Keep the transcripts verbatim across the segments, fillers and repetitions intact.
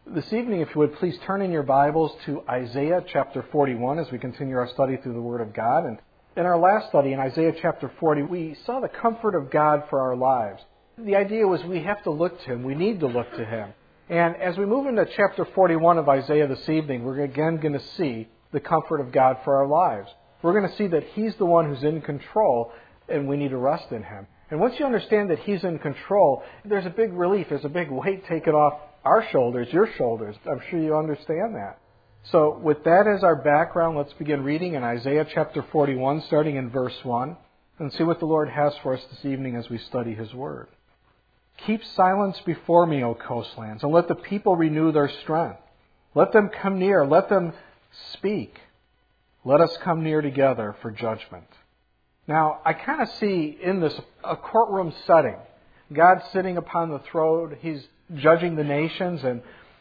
This evening, if you would please turn in your Bibles to Isaiah chapter forty-one as we continue our study through the Word of God. And in our last study in Isaiah chapter forty, we saw the comfort of God for our lives. The idea was we have to look to Him. We need to look to Him. And as we move into chapter forty-one of Isaiah this evening, we're again going to see the comfort of God for our lives. We're going to see that He's the one who's in control and we need to rest in Him. And once you understand that He's in control, there's a big relief. There's a big weight taken off our shoulders, your shoulders. I'm sure you understand that. So with that as our background, let's begin reading in Isaiah chapter forty-one, starting in verse one, and see what the Lord has for us this evening as we study His Word. Keep silence before me, O coastlands, and let the people renew their strength. Let them come near. Let them speak. Let us come near together for judgment. Now, I kind of see in this a courtroom setting. God sitting upon the throne. He's judging the nations. And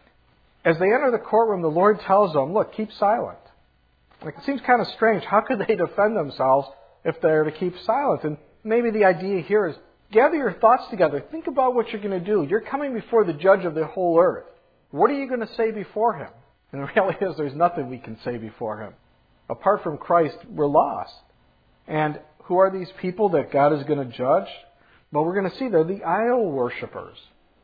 as they enter the courtroom, the Lord tells them, look, keep silent. Like, it seems kind of strange. How could they defend themselves if they're to keep silent? And maybe the idea here is gather your thoughts together. Think about what you're going to do. You're coming before the judge of the whole earth. What are you going to say before Him? And the reality is there's nothing we can say before Him. Apart from Christ, we're lost. And who are these people that God is going to judge? Well, we're going to see they're the idol worshippers.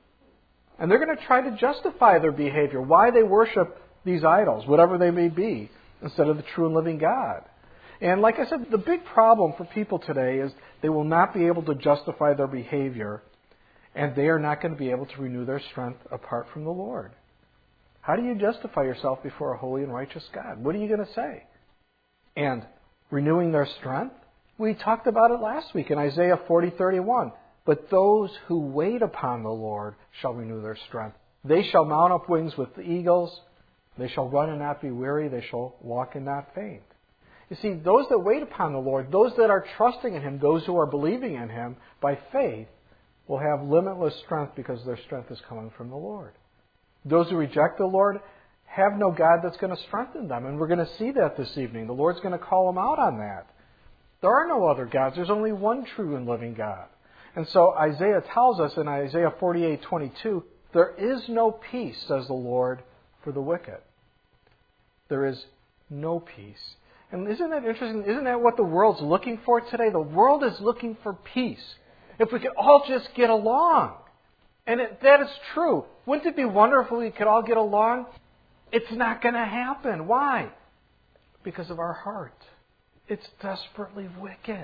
And they're going to try to justify their behavior, why they worship these idols, whatever they may be, instead of the true and living God. And like I said, the big problem for people today is they will not be able to justify their behavior, and they are not going to be able to renew their strength apart from the Lord. How do you justify yourself before a holy and righteous God? What are you going to say? And renewing their strength? We talked about it last week in Isaiah forty thirty-one. But those who wait upon the Lord shall renew their strength. They shall mount up wings with the eagles. They shall run and not be weary. They shall walk and not faint. You see, those that wait upon the Lord, those that are trusting in Him, those who are believing in Him by faith, will have limitless strength because their strength is coming from the Lord. Those who reject the Lord have no God that's going to strengthen them. And we're going to see that this evening. The Lord's going to call them out on that. There are no other gods. There's only one true and living God. And so Isaiah tells us in Isaiah forty-eight twenty-two, there is no peace, says the Lord, for the wicked. There is no peace. And isn't that interesting? Isn't that what the world's looking for today? The world is looking for peace. If we could all just get along. And it, that is true. Wouldn't it be wonderful if we could all get along? It's not going to happen. Why? Because of our heart. It's desperately wicked.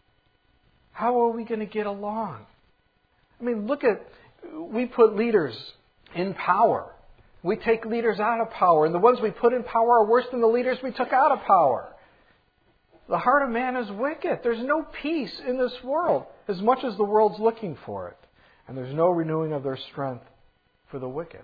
How are we going to get along? I mean, look at, we put leaders in power. We take leaders out of power. And the ones we put in power are worse than the leaders we took out of power. The heart of man is wicked. There's no peace in this world as much as the world's looking for it. And there's no renewing of their strength for the wicked.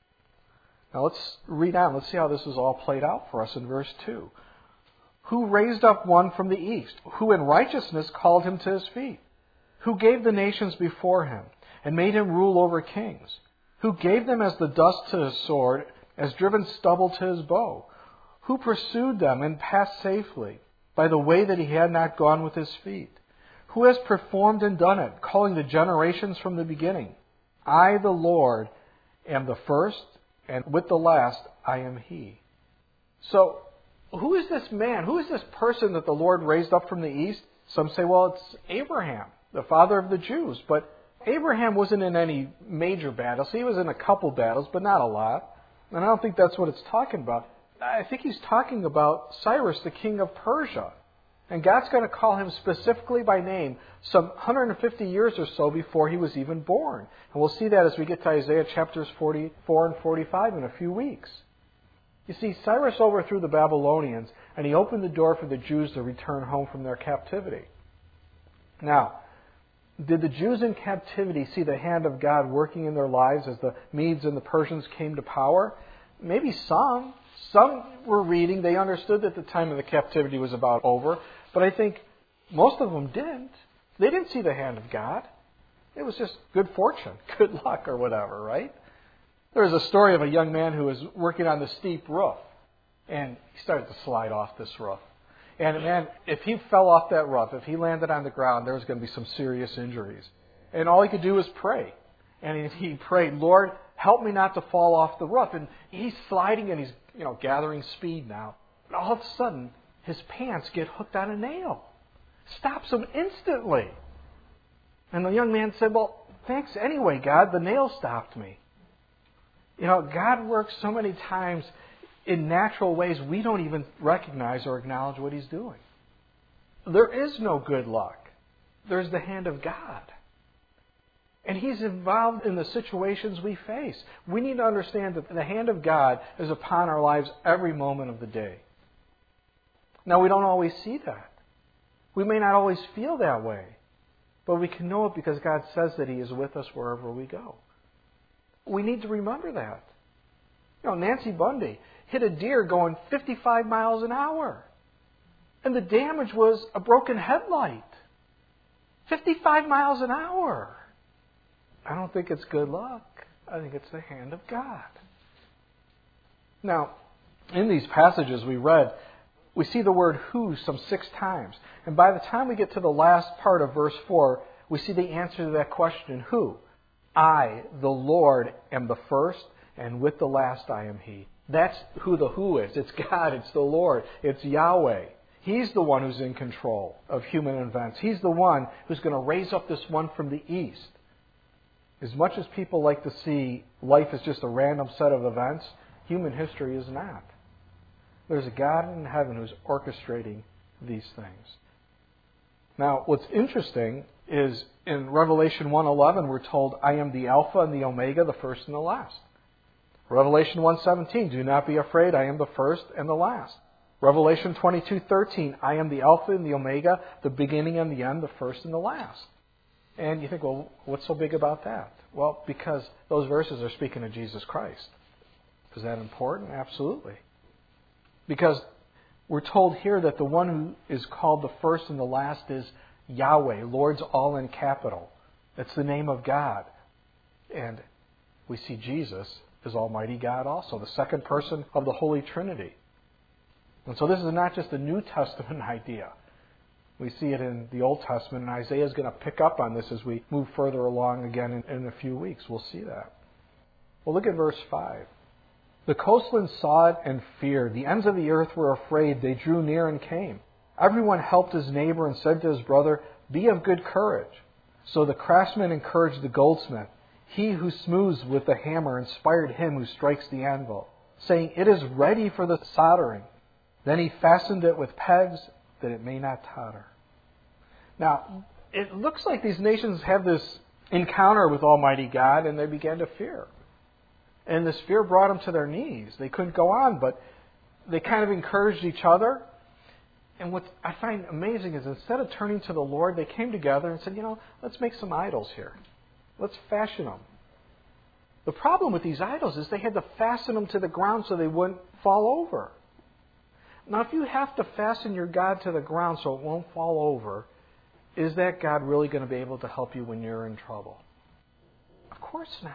Now let's read on. Let's see how this is all played out for us in verse two. Who raised up one from the east, who in righteousness called him to his feet, who gave the nations before him and made him rule over kings, who gave them as the dust to his sword, as driven stubble to his bow, who pursued them and passed safely by the way that he had not gone with his feet, who has performed and done it, calling the generations from the beginning. I, the Lord, am the first, and with the last I am He. So, who is this man? Who is this person that the Lord raised up from the east? Some say, well, it's Abraham, the father of the Jews. But Abraham wasn't in any major battles. He was in a couple battles, but not a lot. And I don't think that's what it's talking about. I think he's talking about Cyrus, the king of Persia. And God's going to call him specifically by name some one hundred fifty years or so before he was even born. And we'll see that as we get to Isaiah chapters forty-four and forty-five in a few weeks. You see, Cyrus overthrew the Babylonians, and he opened the door for the Jews to return home from their captivity. Now, did the Jews in captivity see the hand of God working in their lives as the Medes and the Persians came to power? Maybe some. Some were reading. They understood that the time of the captivity was about over. But I think most of them didn't. They didn't see the hand of God. It was just good fortune, good luck or whatever, right? There was a story of a young man who was working on the steep roof, and he started to slide off this roof. And man, if he fell off that roof, if he landed on the ground, there was going to be some serious injuries. And all he could do was pray. And he prayed, Lord, Help me not to fall off the roof. And he's sliding and he's, you know, gathering speed now. And all of a sudden, his pants get hooked on a nail. Stops him instantly. And the young man said, well, thanks anyway, God. The nail stopped me. You know, God works so many times in natural ways we don't even recognize or acknowledge what He's doing. There is no good luck. There's the hand of God. And He's involved in the situations we face. We need to understand that the hand of God is upon our lives every moment of the day. Now, we don't always see that. We may not always feel that way. But we can know it because God says that He is with us wherever we go. We need to remember that. You know, Nancy Bundy hit a deer going fifty-five miles an hour. And the damage was a broken headlight. fifty-five miles an hour. I don't think it's good luck. I think it's the hand of God. Now, in these passages we read, we see the word who some six times. And by the time we get to the last part of verse four, we see the answer to that question, who? I, the Lord, am the first, and with the last I am He. That's who the who is. It's God, it's the Lord, it's Yahweh. He's the one who's in control of human events. He's the one who's going to raise up this one from the east. As much as people like to see life as just a random set of events, human history is not. There's a God in heaven who's orchestrating these things. Now, what's interesting is in Revelation one eleven, we're told, I am the Alpha and the Omega, the first and the last. Revelation one seventeen, do not be afraid, I am the first and the last. Revelation twenty-two thirteen, I am the Alpha and the Omega, the beginning and the end, the first and the last. And you think, well, what's so big about that? Well, because those verses are speaking of Jesus Christ. Is that important? Absolutely. Because we're told here that the one who is called the first and the last is Yahweh. Lord's all in capital. That's the name of God. And we see Jesus as Almighty God also, the second person of the Holy Trinity. And so this is not just a New Testament idea. We see it in the Old Testament, and Isaiah is going to pick up on this as we move further along again in, in a few weeks. We'll see that. Well, look at verse five. The coastlands saw it and feared. The ends of the earth were afraid. They drew near and came. Everyone helped his neighbor and said to his brother, be of good courage. So the craftsman encouraged the goldsmith. He who smooths with the hammer inspired him who strikes the anvil, saying, it is ready for the soldering. Then he fastened it with pegs that it may not totter. Now, it looks like these nations have this encounter with Almighty God, and they began to fear. And this fear brought them to their knees. They couldn't go on, but they kind of encouraged each other. And what I find amazing is instead of turning to the Lord, they came together and said, you know, let's make some idols here. Let's fashion them. The problem with these idols is they had to fasten them to the ground so they wouldn't fall over. Now, if you have to fasten your God to the ground so it won't fall over, is that God really going to be able to help you when you're in trouble? Of course not.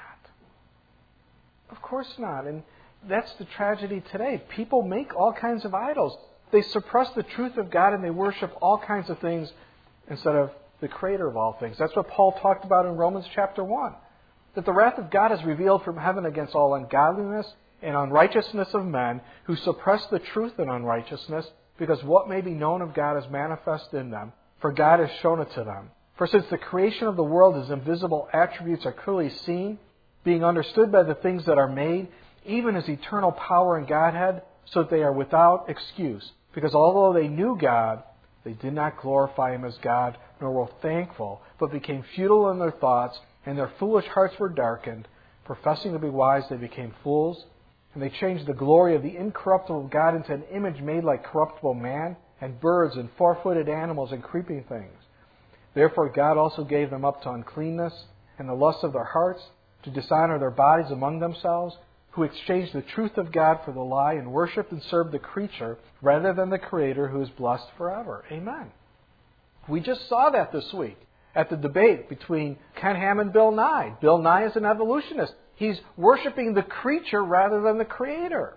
Of course not. And that's the tragedy today. People make all kinds of idols. They suppress the truth of God and they worship all kinds of things instead of the Creator of all things. That's what Paul talked about in Romans chapter one. That the wrath of God is revealed from heaven against all ungodliness and unrighteousness of men who suppress the truth in unrighteousness, because what may be known of God is manifest in them, for God has shown it to them. For since the creation of the world, His invisible attributes are clearly seen, being understood by the things that are made, even His eternal power and Godhead, so that they are without excuse. Because although they knew God, they did not glorify Him as God, nor were thankful, but became futile in their thoughts, and their foolish hearts were darkened. Professing to be wise, they became fools, and they changed the glory of the incorruptible God into an image made like corruptible man, and birds, and four-footed animals, and creeping things. Therefore God also gave them up to uncleanness, and the lust of their hearts, to dishonor their bodies among themselves, who exchanged the truth of God for the lie, and worshipped and served the creature rather than the Creator, who is blessed forever. Amen. We just saw that this week at the debate between Ken Ham and Bill Nye. Bill Nye is an evolutionist. He's worshiping the creature rather than the Creator.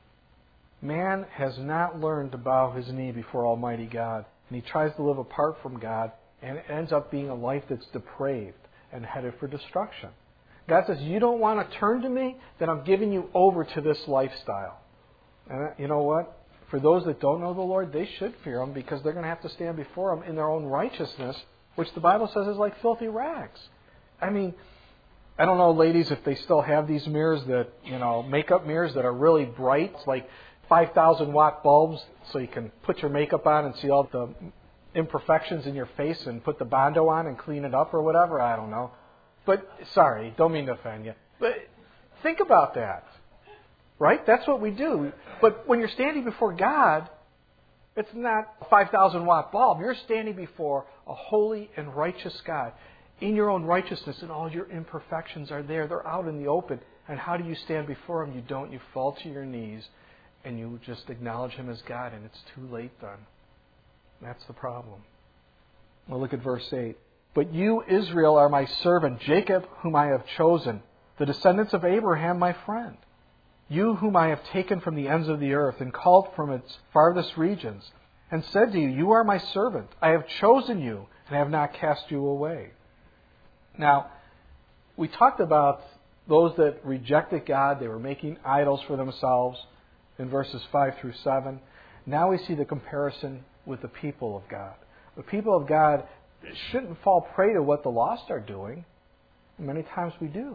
Man has not learned to bow his knee before Almighty God, and he tries to live apart from God, and it ends up being a life that's depraved and headed for destruction. God says, you don't want to turn to me? Then I'm giving you over to this lifestyle. And you know what? For those that don't know the Lord, they should fear Him because they're going to have to stand before Him in their own righteousness, which the Bible says is like filthy rags. I mean, I don't know, ladies, if they still have these mirrors that, you know, makeup mirrors that are really bright. It's like five thousand watt bulbs so you can put your makeup on and see all the imperfections in your face and put the Bondo on and clean it up or whatever. I don't know. But, sorry, don't mean to offend you. But think about that. Right? That's what we do. But when you're standing before God, it's not a five thousand watt bulb. You're standing before a holy and righteous God. In your own righteousness, and all your imperfections are there. They're out in the open. And how do you stand before Him? You don't. You fall to your knees and you just acknowledge Him as God, and it's too late then. That's the problem. Well, look at verse eight. But you, Israel, are my servant, Jacob, whom I have chosen, the descendants of Abraham, my friend. You whom I have taken from the ends of the earth and called from its farthest regions, and said to you, you are my servant. I have chosen you and have not cast you away. Now, we talked about those that rejected God. They were making idols for themselves in verses five through seven. Now we see the comparison with the people of God. The people of God shouldn't fall prey to what the lost are doing. Many times we do.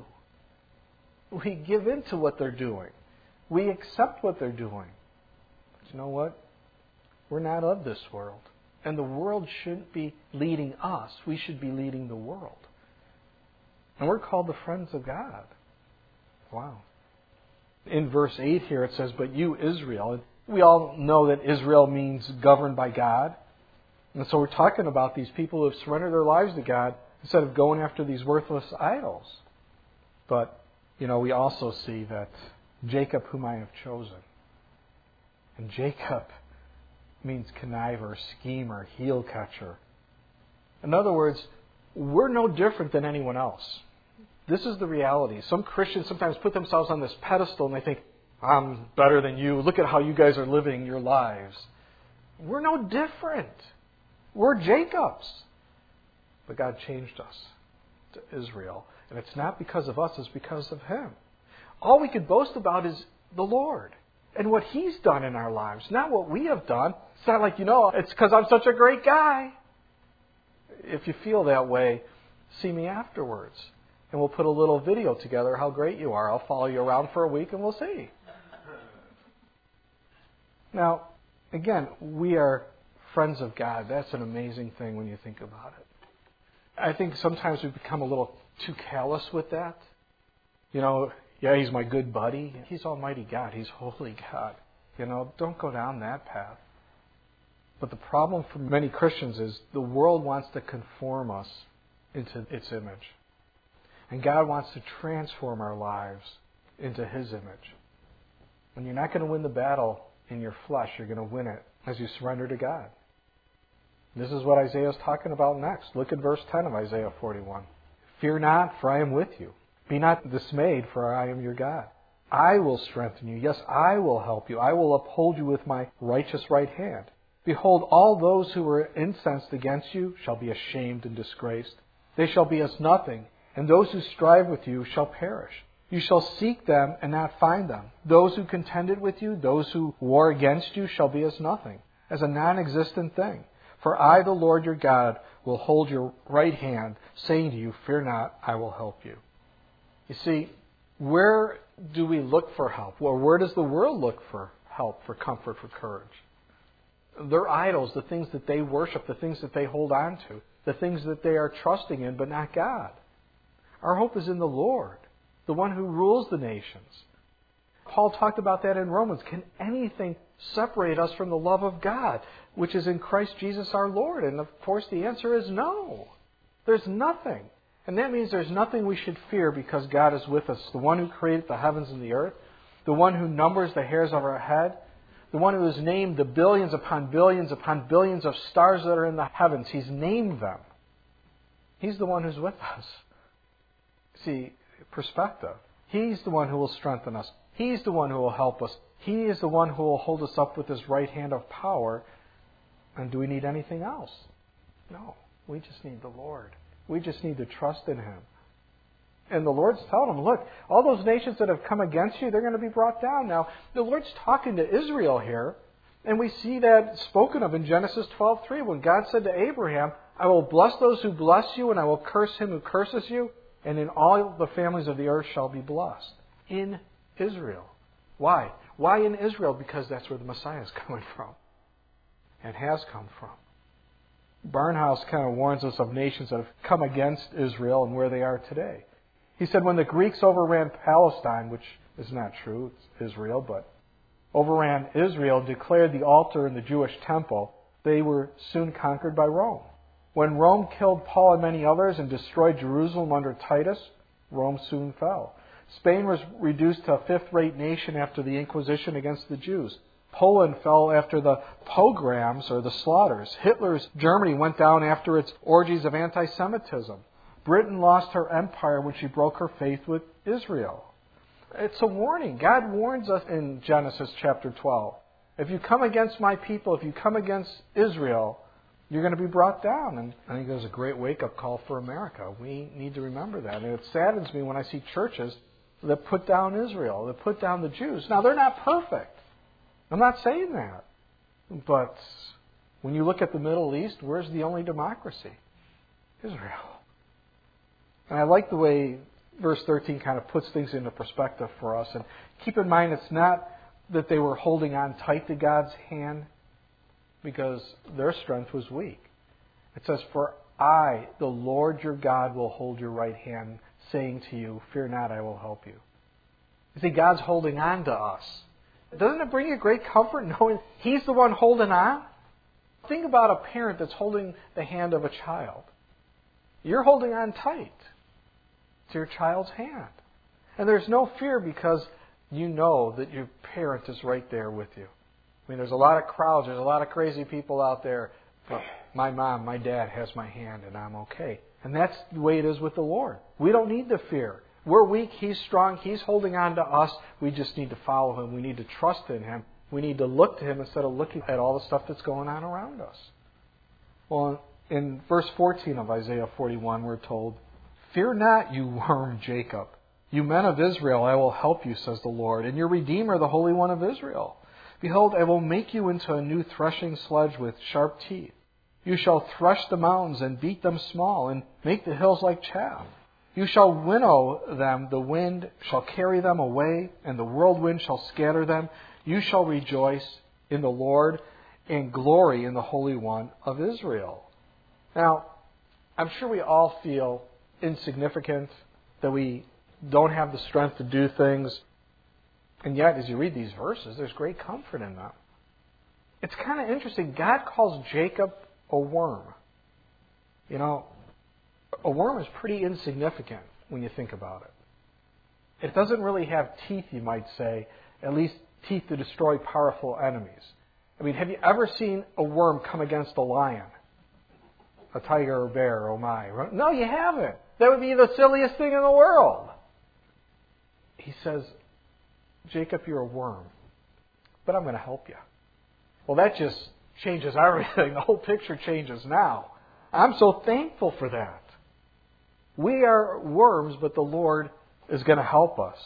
We give in to what they're doing. We accept what they're doing. But you know what? We're not of this world. And the world shouldn't be leading us. We should be leading the world. And we're called the friends of God. Wow. In verse eight here it says, but you, Israel. We all know that Israel means governed by God. And so we're talking about these people who have surrendered their lives to God instead of going after these worthless idols. But, you know, we also see that Jacob, whom I have chosen. And Jacob means conniver, schemer, heel catcher. In other words, we're no different than anyone else. This is the reality. Some Christians sometimes put themselves on this pedestal and they think, I'm better than you. Look at how you guys are living your lives. We're no different. We're Jacob's. But God changed us to Israel. And it's not because of us, it's because of Him. All we could boast about is the Lord and what He's done in our lives, not what we have done. It's not like, you know, it's because I'm such a great guy. If you feel that way, see me afterwards. And we'll put a little video together how great you are. I'll follow you around for a week and we'll see. Now, again, we are friends of God. That's an amazing thing when you think about it. I think sometimes we become a little too callous with that. You know, yeah, He's my good buddy. He's Almighty God. He's holy God. You know, don't go down that path. But the problem for many Christians is the world wants to conform us into its image. And God wants to transform our lives into His image. And you're not going to win the battle in your flesh. You're going to win it as you surrender to God. This is what Isaiah is talking about next. Look at verse ten of Isaiah forty-one. Fear not, for I am with you. Be not dismayed, for I am your God. I will strengthen you. Yes, I will help you. I will uphold you with my righteous right hand. Behold, all those who were incensed against you shall be ashamed and disgraced. They shall be as nothing, and those who strive with you shall perish. You shall seek them and not find them. Those who contended with you, those who war against you, shall be as nothing, as a non-existent thing. For I, the Lord your God, will hold your right hand, saying to you, fear not, I will help you. You see, where do we look for help? Well, where does the world look for help, for comfort, for courage? Their idols, the things that they worship, the things that they hold on to, the things that they are trusting in, but not God. Our hope is in the Lord, the one who rules the nations. Paul talked about that in Romans. Can anything separate us from the love of God, which is in Christ Jesus our Lord? And of course the answer is no. There's nothing. And that means there's nothing we should fear because God is with us. The one who created the heavens and the earth, the one who numbers the hairs of our head, the one who has named the billions upon billions upon billions of stars that are in the heavens. He's named them. He's the one who's with us. See, perspective. He's the one who will strengthen us. He's the one who will help us. He is the one who will hold us up with His right hand of power. And do we need anything else? No. We just need the Lord. We just need to trust in Him. And the Lord's telling them, look, all those nations that have come against you, they're going to be brought down. Now, the Lord's talking to Israel here, and we see that spoken of in Genesis twelve three, when God said to Abraham, I will bless those who bless you, and I will curse him who curses you, and in all the families of the earth shall be blessed. In Israel. Why? Why in Israel? Because that's where the Messiah is coming from, and has come from. Barnhouse kind of warns us of nations that have come against Israel and where they are today. He said when the Greeks overran Palestine, which is not true, it's Israel, but overran Israel, declared the altar in the Jewish temple, they were soon conquered by Rome. When Rome killed Paul and many others and destroyed Jerusalem under Titus, Rome soon fell. Spain was reduced to a fifth-rate nation after the Inquisition against the Jews. Poland fell after the pogroms or the slaughters. Hitler's Germany went down after its orgies of anti-Semitism. Britain lost her empire when she broke her faith with Israel. It's a warning. God warns us in Genesis chapter twelve. If you come against my people, if you come against Israel, you're going to be brought down. And I think there's a great wake-up call for America. We need to remember that. And it saddens me when I see churches that put down Israel, that put down the Jews. Now, they're not perfect. I'm not saying that. But when you look at the Middle East, where's the only democracy? Israel. And I like the way verse thirteen kind of puts things into perspective for us. And keep in mind, it's not that they were holding on tight to God's hand because their strength was weak. It says, for I, the Lord your God, will hold your right hand, saying to you, fear not, I will help you. You see, God's holding on to us. Doesn't it bring you great comfort knowing He's the one holding on? Think about a parent that's holding the hand of a child. You're holding on tight to your child's hand. And there's no fear because you know that your parent is right there with you. I mean, there's a lot of crowds, there's a lot of crazy people out there, but my mom, my dad has my hand and I'm okay. And that's the way it is with the Lord. We don't need to fear. We're weak, He's strong, He's holding on to us. We just need to follow Him. We need to trust in Him. We need to look to Him instead of looking at all the stuff that's going on around us. Well, in verse fourteen of Isaiah forty-one, we're told, fear not, you worm Jacob. You men of Israel, I will help you, says the Lord, and your Redeemer, the Holy One of Israel. Behold, I will make you into a new threshing sledge with sharp teeth. You shall thresh the mountains and beat them small, and make the hills like chaff. You shall winnow them, the wind shall carry them away, and the whirlwind shall scatter them. You shall rejoice in the Lord and glory in the Holy One of Israel. Now, I'm sure we all feel insignificant, that we don't have the strength to do things. And yet, as you read these verses, there's great comfort in them. It's kind of interesting. God calls Jacob a worm. You know, a worm is pretty insignificant when you think about it. It doesn't really have teeth, you might say, at least teeth to destroy powerful enemies. I mean, have you ever seen a worm come against a lion? A tiger or bear, oh my. No, you haven't. That would be the silliest thing in the world. He says, Jacob, you're a worm, but I'm going to help you. Well, that just changes everything. The whole picture changes now. I'm so thankful for that. We are worms, but the Lord is going to help us.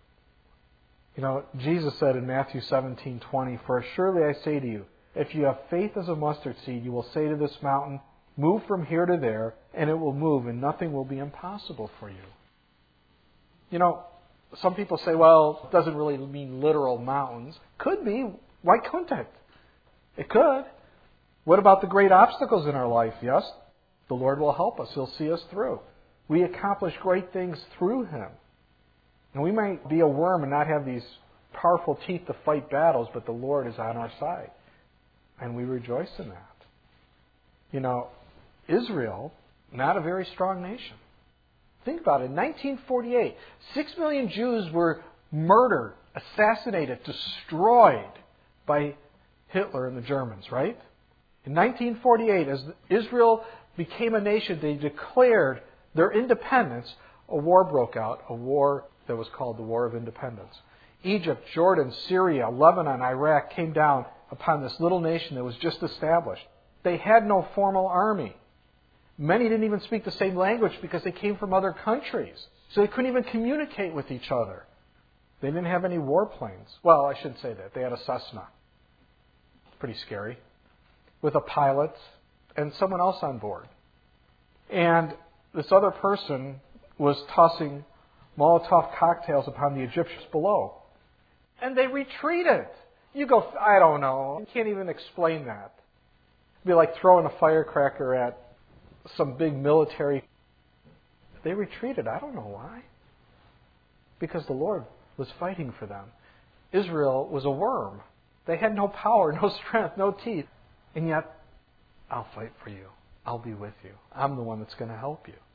You know, Jesus said in Matthew seventeen twenty, for surely I say to you, if you have faith as a mustard seed, you will say to this mountain, move from here to there, and it will move, and nothing will be impossible for you. You know, some people say, well, it doesn't really mean literal mountains. Could be. Why couldn't it? It could. What about the great obstacles in our life? Yes, the Lord will help us. He'll see us through. We accomplish great things through Him. And we might be a worm and not have these powerful teeth to fight battles, but the Lord is on our side. And we rejoice in that. You know, Israel, not a very strong nation. Think about it. In nineteen forty-eight, six million Jews were murdered, assassinated, destroyed by Hitler and the Germans, right? In nineteen forty-eight, as Israel became a nation, they declared their independence. A war broke out, a war that was called the War of Independence. Egypt, Jordan, Syria, Lebanon, Iraq came down upon this little nation that was just established. They had no formal army. Many didn't even speak the same language because they came from other countries. So they couldn't even communicate with each other. They didn't have any warplanes. Well, I shouldn't say that. They had a Cessna. Pretty scary. With a pilot and someone else on board. And this other person was tossing Molotov cocktails upon the Egyptians below. And they retreated. You go, I don't know. You can't even explain that. It'd be like throwing a firecracker at some big military. They retreated. I don't know why. Because the Lord was fighting for them. Israel was a worm. They had no power, no strength, no teeth. And yet, I'll fight for you. I'll be with you. I'm the one that's going to help you.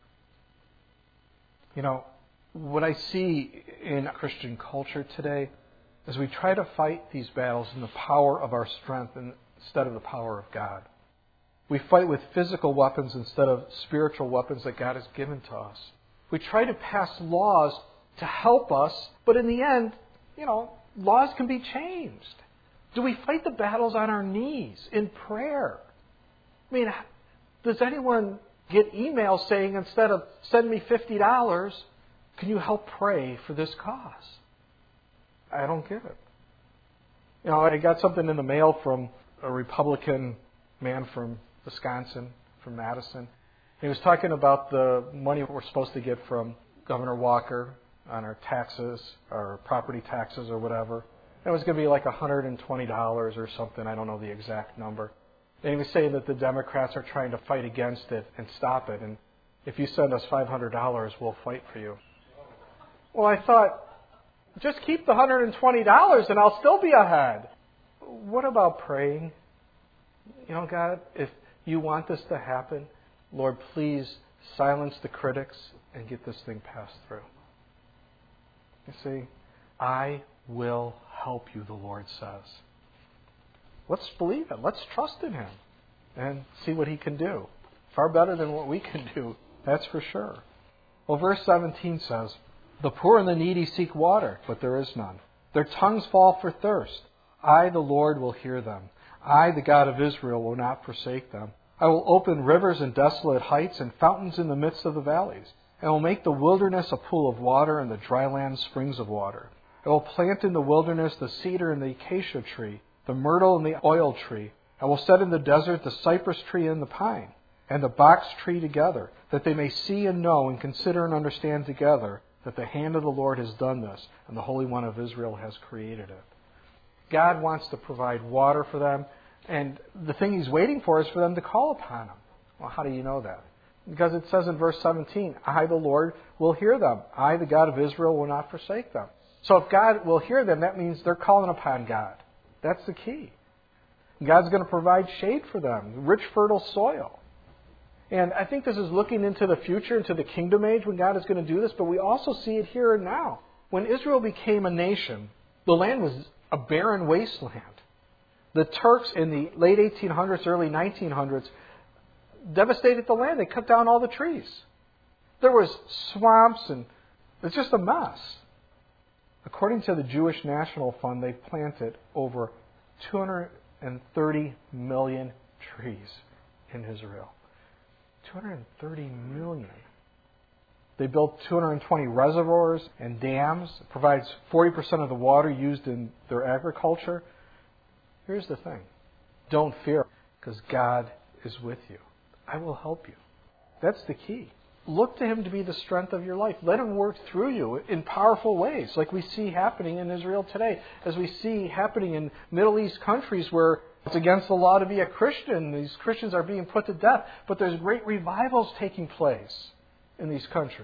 You know, what I see in Christian culture today is we try to fight these battles in the power of our strength instead of the power of God. We fight with physical weapons instead of spiritual weapons that God has given to us. We try to pass laws to help us, but in the end, you know, laws can be changed. Do we fight the battles on our knees in prayer? I mean, does anyone get emails saying instead of send me fifty dollars, can you help pray for this cause? I don't get it. You know, I got something in the mail from a Republican man from Wisconsin, from Madison. He was talking about the money we're supposed to get from Governor Walker on our taxes, our property taxes or whatever. It was going to be like one hundred twenty dollars or something. I don't know the exact number. And he was saying that the Democrats are trying to fight against it and stop it. And if you send us five hundred dollars, we'll fight for you. Well, I thought, just keep the one hundred twenty dollars and I'll still be ahead. What about praying? You know, God, if you want this to happen, Lord, please silence the critics and get this thing passed through. You see, I will help you, the Lord says. Let's believe it. Let's trust in Him and see what He can do. Far better than what we can do, that's for sure. Well, verse seventeen says, the poor and the needy seek water, but there is none. Their tongues fall for thirst. I, the Lord, will hear them. I, the God of Israel, will not forsake them. I will open rivers in desolate heights and fountains in the midst of the valleys. I will make the wilderness a pool of water and the dry land springs of water. I will plant in the wilderness the cedar and the acacia tree, the myrtle and the oil tree. I will set in the desert the cypress tree and the pine, and the box tree together, that they may see and know and consider and understand together that the hand of the Lord has done this, and the Holy One of Israel has created it. God wants to provide water for them, and the thing He's waiting for is for them to call upon Him. Well, how do you know that? Because it says in verse seventeen, I, the Lord, will hear them. I, the God of Israel, will not forsake them. So if God will hear them, that means they're calling upon God. That's the key. God's going to provide shade for them, rich, fertile soil. And I think this is looking into the future, into the kingdom age when God is going to do this, but we also see it here and now. When Israel became a nation, the land was a barren wasteland. The Turks in the late eighteen hundreds, early nineteen hundreds, devastated the land. They cut down all the trees. There was swamps, and it's just a mess. According to the Jewish National Fund, they planted over two hundred thirty million trees in Israel. two hundred thirty million. They built two hundred twenty reservoirs and dams. It provides forty percent of the water used in their agriculture. Here's the thing. Don't fear, because God is with you. I will help you. That's the key. Look to Him to be the strength of your life. Let Him work through you in powerful ways, like we see happening in Israel today, as we see happening in Middle East countries where it's against the law to be a Christian. These Christians are being put to death, but there's great revivals taking place in these countries.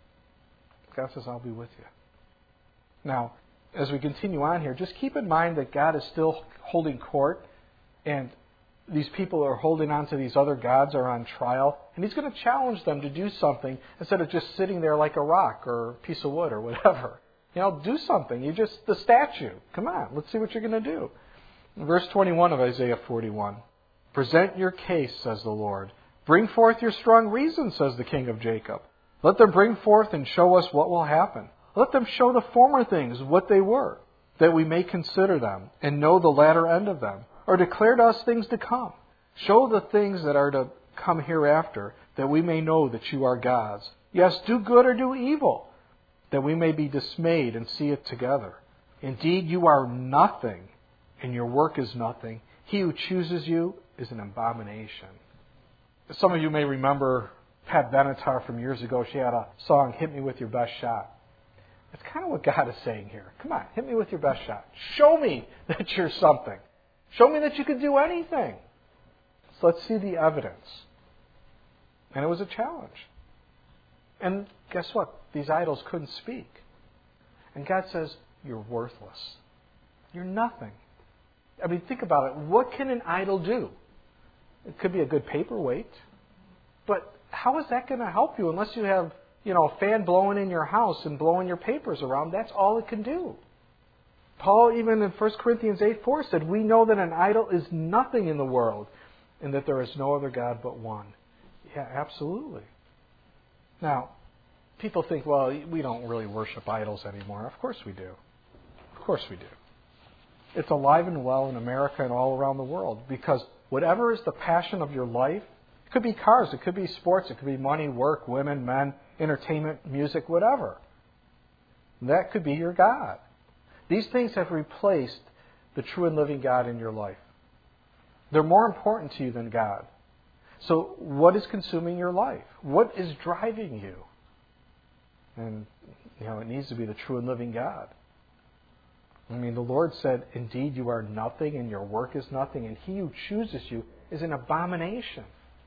God says, I'll be with you. Now, as we continue on here, just keep in mind that God is still holding court, and these people are holding on to these other gods are on trial, and He's going to challenge them to do something instead of just sitting there like a rock or a piece of wood or whatever. You know, do something. You just, the statue. Come on, let's see what you're going to do. Verse twenty-one of Isaiah forty-one. Present your case, says the Lord. Bring forth your strong reason, says the King of Jacob. Let them bring forth and show us what will happen. Let them show the former things what they were, that we may consider them and know the latter end of them, or declare to us things to come. Show the things that are to come hereafter, that we may know that you are gods. Yes, do good or do evil. that we may be dismayed and see it together. Indeed, you are nothing, and your work is nothing. He who chooses you is an abomination. Some of you may remember Pat Benatar from years ago. She had a song, Hit Me With Your Best Shot. It's kind of what God is saying here. Come on, hit me with your best shot. Show me that you're something. Show me that you can do anything. So let's see the evidence. And it was a challenge. And guess what? These idols couldn't speak. And God says, you're worthless. You're nothing. I mean, think about it. What can an idol do? It could be a good paperweight. But how is that going to help you unless you have, you know, a fan blowing in your house and blowing your papers around? That's all it can do. Paul, even in First Corinthians eight four, said, we know that an idol is nothing in the world and that there is no other God but one. Yeah, absolutely. Now, people think, well, we don't really worship idols anymore. Of course we do. Of course we do. It's alive and well in America and all around the world because whatever is the passion of your life, it could be cars, it could be sports, it could be money, work, women, men, entertainment, music, whatever. That could be your God. These things have replaced the true and living God in your life. They're more important to you than God. So what is consuming your life? What is driving you? And, you know, it needs to be the true and living God. I mean, the Lord said, indeed you are nothing and your work is nothing, and he who chooses you is an abomination.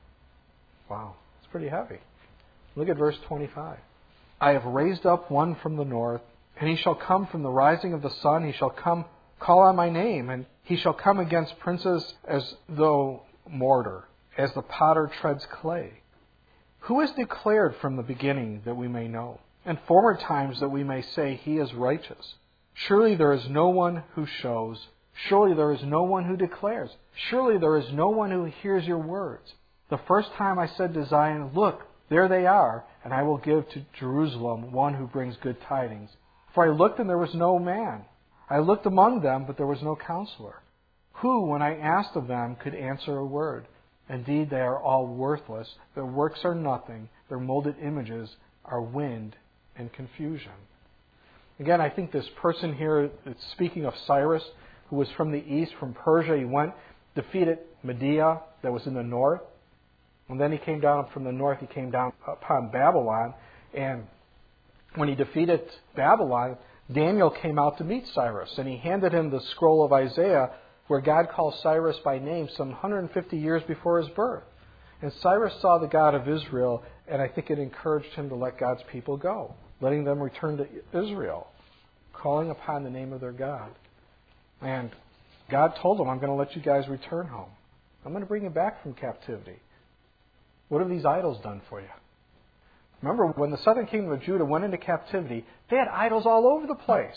Wow, it's pretty heavy. Look at verse twenty-five. I have raised up one from the north, and he shall come from the rising of the sun. He shall come, call on my name, and he shall come against princes as though mortar, as the potter treads clay. Who has declared from the beginning that we may know, and former times that we may say he is righteous? Surely there is no one who shows. Surely there is no one who declares. Surely there is no one who hears your words. The first time I said to Zion, look, there they are, and I will give to Jerusalem one who brings good tidings. For I looked and there was no man. I looked among them, but there was no counselor. Who, when I asked of them, could answer a word? Indeed, they are all worthless. Their works are nothing. Their molded images are wind and confusion. Again, I think this person here, it's speaking of Cyrus, who was from the east, from Persia. He went, defeated Media, that was in the north. And then he came down from the north, he came down upon Babylon. And when he defeated Babylon, Daniel came out to meet Cyrus. And he handed him the scroll of Isaiah, where God calls Cyrus by name some one hundred fifty years before his birth. And Cyrus saw the God of Israel, and I think it encouraged him to let God's people go, letting them return to Israel, calling upon the name of their God. And God told him, I'm going to let you guys return home. I'm going to bring you back from captivity. What have these idols done for you? Remember, when the southern kingdom of Judah went into captivity, they had idols all over the place.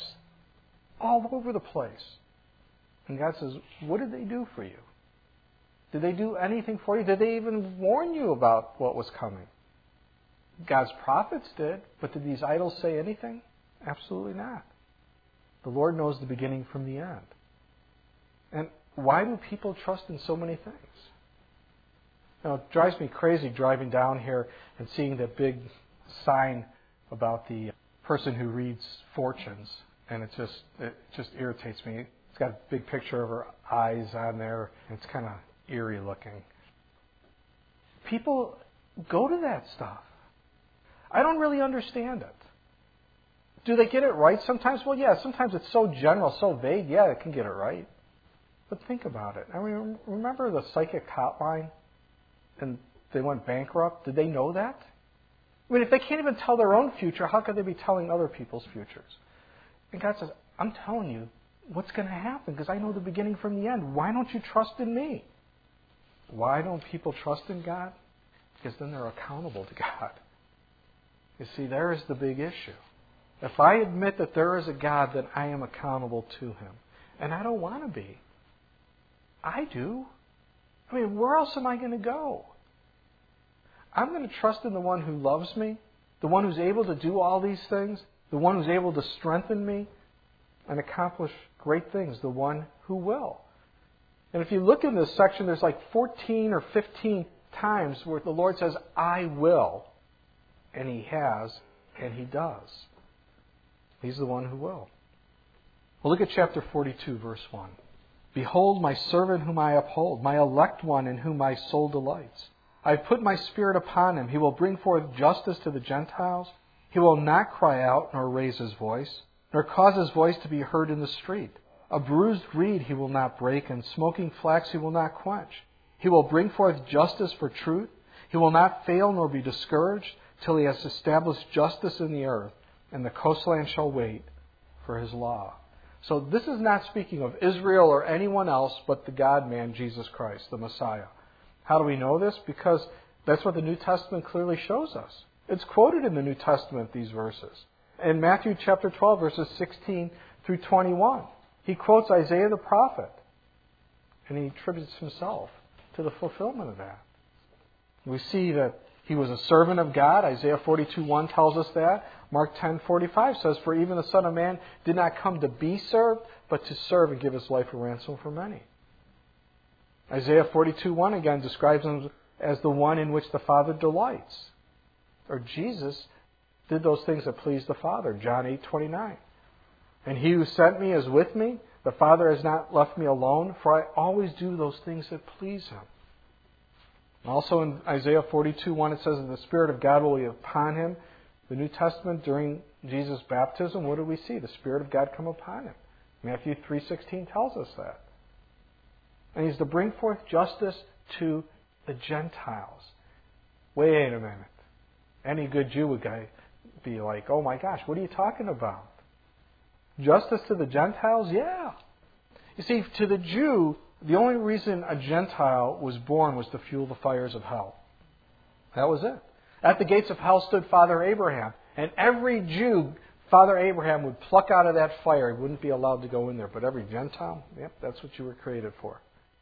All over the place. And God says, what did they do for you? Did they do anything for you? Did they even warn you about what was coming? God's prophets did, but did these idols say anything? Absolutely not. The Lord knows the beginning from the end. And why do people trust in so many things? You know, it drives me crazy driving down here and seeing that big sign about the person who reads fortunes, and it just it just irritates me. It's got a big picture of her eyes on there, and it's kind of eerie looking. People go to that stuff. I don't really understand it. Do they get it right sometimes? Well, yeah, sometimes it's so general, so vague. Yeah, it can get it right. But think about it. I mean, remember the psychic hotline? And they went bankrupt? Did they know that? I mean, if they can't even tell their own future, how could they be telling other people's futures? And God says, I'm telling you what's going to happen because I know the beginning from the end. Why don't you trust in me? Why don't people trust in God? Because then they're accountable to God. You see, there is the big issue. If I admit that there is a God, then I am accountable to Him. And I don't want to be. I do. I mean, where else am I going to go? I'm going to trust in the one who loves me, the one who's able to do all these things, the one who's able to strengthen me and accomplish great things, the one who will. And if you look in this section, there's like fourteen or fifteen times where the Lord says, I will. And He has, and He does. He's the one who will. Well, look at chapter forty-two, verse one. Behold, my servant whom I uphold, my elect one in whom my soul delights. I have put my spirit upon him. He will bring forth justice to the Gentiles. He will not cry out nor raise his voice, nor cause his voice to be heard in the street. A bruised reed he will not break, and smoking flax he will not quench. He will bring forth justice for truth. He will not fail nor be discouraged till he has established justice in the earth, and the coastland shall wait for his law. So this is not speaking of Israel or anyone else but the God-man, Jesus Christ, the Messiah. How do we know this? Because that's what the New Testament clearly shows us. It's quoted in the New Testament, these verses. In Matthew chapter twelve, verses sixteen through twenty-one, he quotes Isaiah the prophet, and he attributes himself to the fulfillment of that. We see that he was a servant of God. Isaiah forty-two one tells us that. Mark ten forty-five says, For even the Son of Man did not come to be served, but to serve and give his life a ransom for many. Isaiah forty-two one again describes him as the one in which the Father delights. Or Jesus did those things that pleased the Father. John eight twenty-nine. And he who sent me is with me. The Father has not left me alone, for I always do those things that please him. Also in Isaiah forty-two one it says that the Spirit of God will be upon him. The New Testament, during Jesus' baptism, what do we see? The Spirit of God come upon him. Matthew three sixteen tells us that. And he's to bring forth justice to the Gentiles. Wait a minute. Any good Jew would be like, oh my gosh, what are you talking about? Justice to the Gentiles? Yeah. You see, to the Jew, the only reason a Gentile was born was to fuel the fires of hell. That was it. At the gates of hell stood Father Abraham. And every Jew, Father Abraham would pluck out of that fire. He wouldn't be allowed to go in there. But every Gentile, yep, that's what you were created for.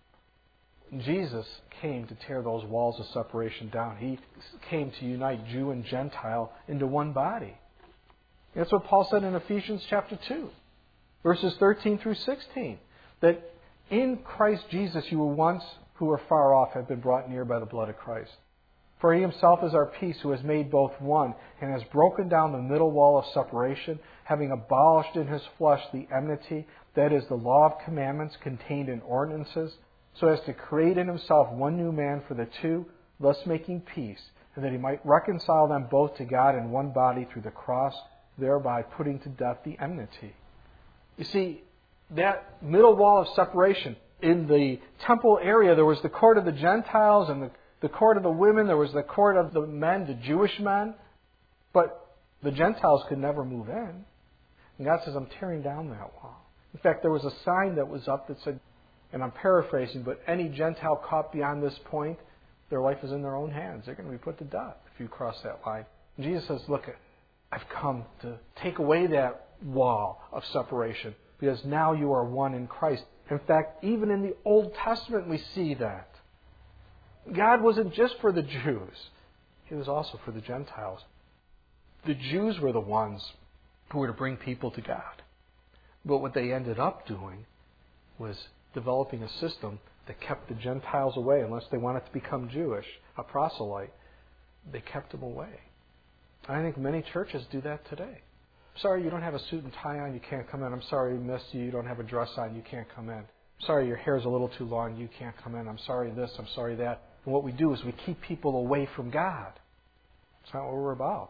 Jesus came to tear those walls of separation down. He came to unite Jew and Gentile into one body. That's what Paul said in Ephesians chapter two, verses thirteen through sixteen. That in Christ Jesus you were once who were far off have been brought near by the blood of Christ. For he himself is our peace, who has made both one, and has broken down the middle wall of separation, having abolished in his flesh the enmity, that is, the law of commandments contained in ordinances, so as to create in himself one new man for the two, thus making peace, and that he might reconcile them both to God in one body through the cross, thereby putting to death the enmity. You see, that middle wall of separation, in the temple area, there was the court of the Gentiles and the, the court of the women, there was the court of the men, the Jewish men, but the Gentiles could never move in. And God says, I'm tearing down that wall. In fact, there was a sign that was up that said, and I'm paraphrasing, but any Gentile caught beyond this point, their life is in their own hands. They're going to be put to death if you cross that line. And Jesus says, look, I've come to take away that wall of separation because now you are one in Christ. In fact, even in the Old Testament we see that. God wasn't just for the Jews. He was also for the Gentiles. The Jews were the ones who were to bring people to God. But what they ended up doing was developing a system that kept the Gentiles away unless they wanted to become Jewish, a proselyte. They kept them away. I think many churches do that today. Sorry, you don't have a suit and tie on, you can't come in. I'm sorry, miss, you don't have a dress on, you can't come in. Sorry, your hair's a little too long, you can't come in. I'm sorry this, I'm sorry that. And what we do is we keep people away from God. That's not what we're about.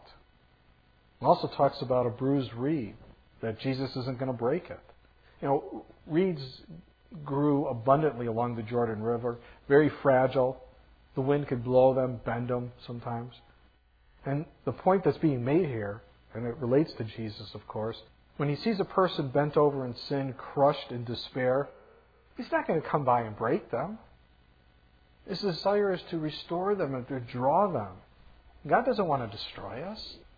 It also talks about a bruised reed, that Jesus isn't going to break it. You know, reeds grew abundantly along the Jordan River, very fragile. The wind could blow them, bend them sometimes. And the point that's being made here, and it relates to Jesus, of course, when he sees a person bent over in sin, crushed in despair, he's not going to come by and break them. His desire is to restore them and to draw them. God doesn't want to destroy us.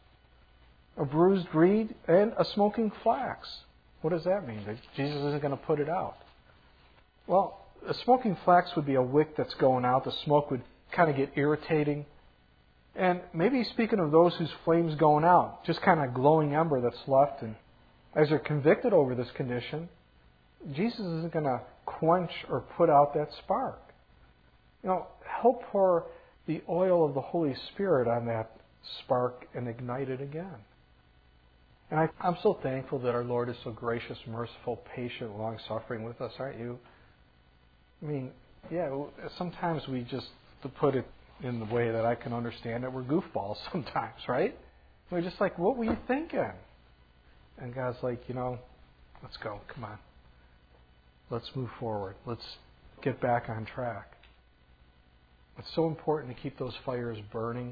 A bruised reed and a smoking flax. What does that mean? That Jesus isn't going to put it out. Well, a smoking flax would be a wick that's going out. The smoke would kind of get irritating. And maybe he's speaking of those whose flame's going out, just kind of glowing ember that's left. And as they're convicted over this condition, Jesus isn't going to quench or put out that spark. You know, he'll pour the oil of the Holy Spirit on that spark and ignite it again. And I, I'm so thankful that our Lord is so gracious, merciful, patient, long-suffering with us, aren't you? I mean, yeah, sometimes we just, to put it in the way that I can understand it, we're goofballs sometimes, right? We're just like, what were you thinking? And God's like, you know, let's go, come on. Let's move forward. Let's get back on track. It's so important to keep those fires burning.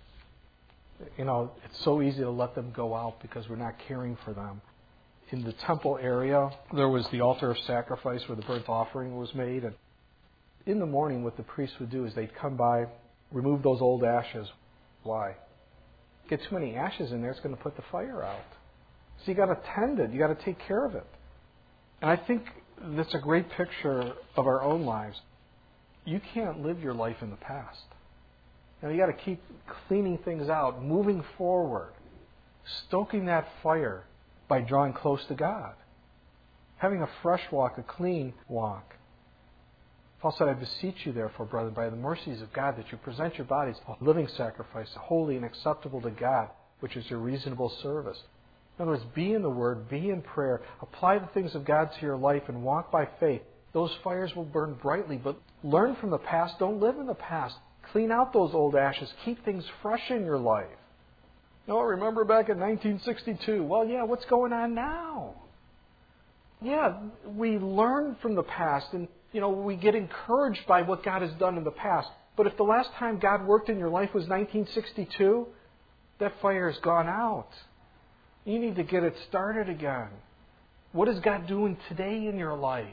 You know, it's so easy to let them go out because we're not caring for them. In the temple area, there was the altar of sacrifice where the burnt offering was made. And in the morning, what the priests would do is they'd come by, remove those old ashes. Why? Get too many ashes in there, it's going to put the fire out. So you got to tend it. You got to take care of it. And I think that's a great picture of our own lives. You can't live your life in the past. Now you got to keep cleaning things out, moving forward, stoking that fire by drawing close to God, having a fresh walk, a clean walk. Paul said, I beseech you, therefore, brethren, by the mercies of God, that you present your bodies a living sacrifice, holy and acceptable to God, which is your reasonable service. In other words, be in the Word, be in prayer, apply the things of God to your life, and walk by faith. Those fires will burn brightly, but learn from the past. Don't live in the past. Clean out those old ashes. Keep things fresh in your life. No, remember back in nineteen sixty-two. Well, yeah, what's going on now? Yeah, we learn from the past, and you know we get encouraged by what God has done in the past. But if the last time God worked in your life was nineteen sixty-two, that fire has gone out. You need to get it started again. What is God doing today in your life?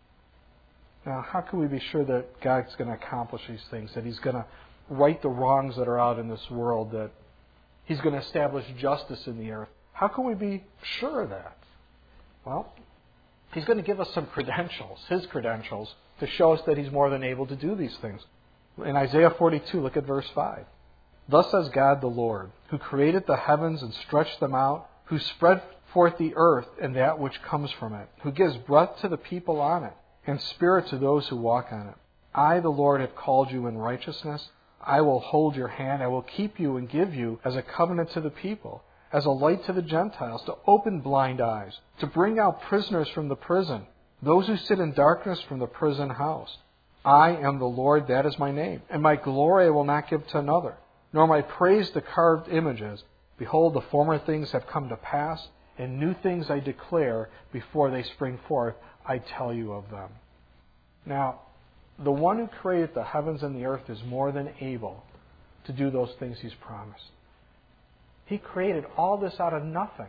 Now, how can we be sure that God's going to accomplish these things, that He's going to right the wrongs that are out in this world, that He's going to establish justice in the earth? How can we be sure of that? Well, He's going to give us some credentials, His credentials, to show us that He's more than able to do these things. In Isaiah forty-two, look at verse five. Thus says God the Lord, who created the heavens and stretched them out, who spread forth the earth and that which comes from it, who gives breath to the people on it, and spirit to those who walk on it. I, the Lord, have called you in righteousness. I will hold your hand. I will keep you and give you as a covenant to the people, as a light to the Gentiles, to open blind eyes, to bring out prisoners from the prison, those who sit in darkness from the prison house. I am the Lord, that is my name, and my glory I will not give to another, nor my praise to carved images. Behold, the former things have come to pass, and new things I declare before they spring forth. I tell you of them. Now, the one who created the heavens and the earth is more than able to do those things He's promised. He created all this out of nothing.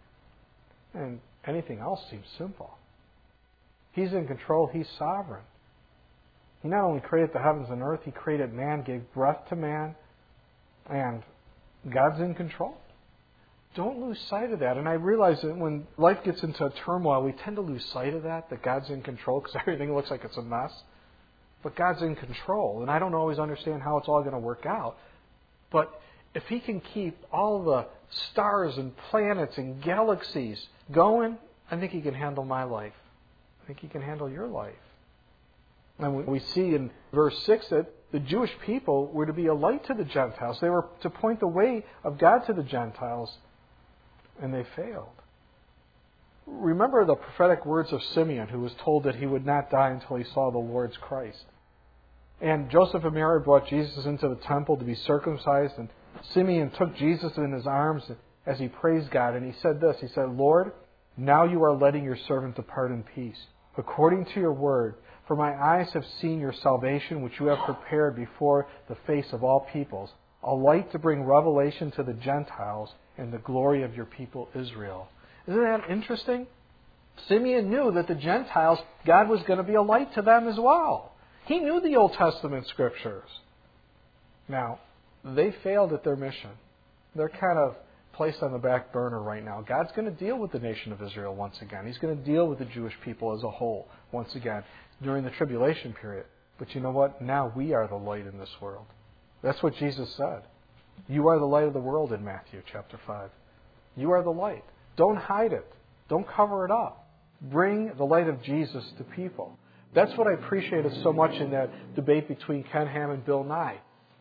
And anything else seems simple. He's in control. He's sovereign. He not only created the heavens and earth, He created man, gave breath to man, and God's in control. Don't lose sight of that. And I realize that when life gets into a turmoil, we tend to lose sight of that, that God's in control, because everything looks like it's a mess. But God's in control. And I don't always understand how it's all going to work out. But if He can keep all the stars and planets and galaxies going, I think He can handle my life. I think He can handle your life. And we see in verse six that the Jewish people were to be a light to the Gentiles. They were to point the way of God to the Gentiles. And they failed. Remember the prophetic words of Simeon, who was told that he would not die until he saw the Lord's Christ. And Joseph and Mary brought Jesus into the temple to be circumcised, and Simeon took Jesus in his arms as he praised God, and he said this, he said, Lord, now you are letting your servant depart in peace, according to your word, for my eyes have seen your salvation, which you have prepared before the face of all peoples, a light to bring revelation to the Gentiles and the glory of your people Israel. Isn't that interesting? Simeon knew that the Gentiles, God was going to be a light to them as well. He knew the Old Testament Scriptures. Now, they failed at their mission. They're kind of placed on the back burner right now. God's going to deal with the nation of Israel once again. He's going to deal with the Jewish people as a whole once again during the tribulation period. But you know what? Now we are the light in this world. That's what Jesus said. You are the light of the world in Matthew chapter five. You are the light. Don't hide it. Don't cover it up. Bring the light of Jesus to people. That's what I appreciated so much in that debate between Ken Ham and Bill Nye.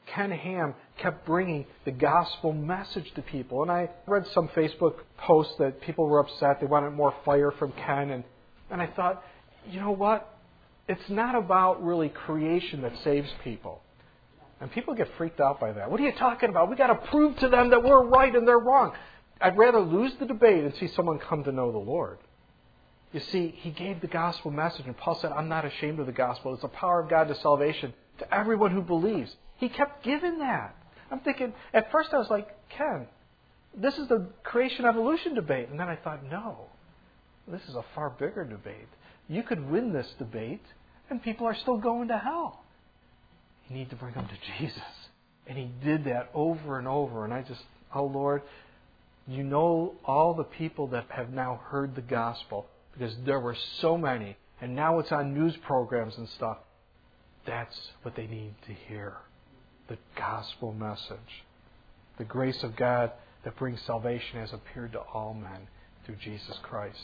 Ken Ham kept bringing the gospel message to people. And I read some Facebook posts that people were upset. They wanted more fire from Ken. And, and I thought, you know what? It's not about really creation that saves people. And people get freaked out by that. What are you talking about? We've got to prove to them that we're right and they're wrong. I'd rather lose the debate and see someone come to know the Lord. You see, he gave the gospel message, and Paul said, I'm not ashamed of the gospel. It's the power of God to salvation to everyone who believes. He kept giving that. I'm thinking, at first I was like, Ken, this is the creation evolution debate. And then I thought, no, this is a far bigger debate. You could win this debate, and people are still going to hell. You need to bring them to Jesus. And he did that over and over. And I just, oh Lord, you know all the people that have now heard the gospel, because there were so many, and now it's on news programs and stuff. That's what they need to hear. The gospel message. The grace of God that brings salvation has appeared to all men through Jesus Christ.